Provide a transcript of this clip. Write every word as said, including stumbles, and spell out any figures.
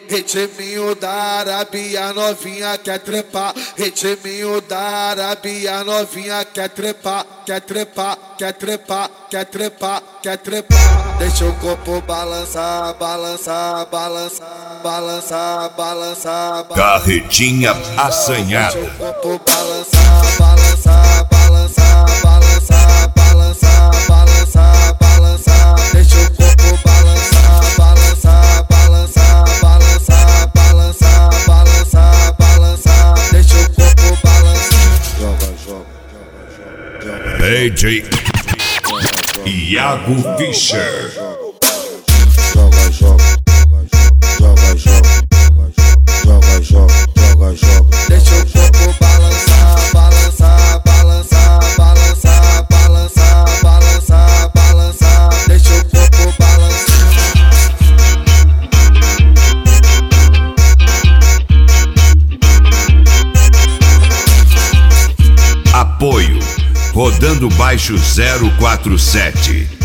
Ritminho da Arábia, novinha quer trepar. Ritminho da Arábia, novinha quer trepar. Quer trepar, quer trepar, quer trepar, quer trepar. Deixa o corpo balançar, balançar, balançar, balançar, balançar. Carretinha assanhada. Deixa o corpo balançar, balançar, balançar, balançar, balançar, balançar, balançar. Deixa o corpo balançar, balançar, balançar, balançar, balançar, balançar, balançar. Deixa o corpo balançar. Joga, joga, joga, joga. D J Iago Fischer. Joga, joga, joga, joga, joga, joga, joga, joga. Deixa o corpo balançar, balançar, balançar, balançar, balançar, balançar, balançar. Deixa o corpo balançar. Apoio Rodando Baixo zero quatro sete.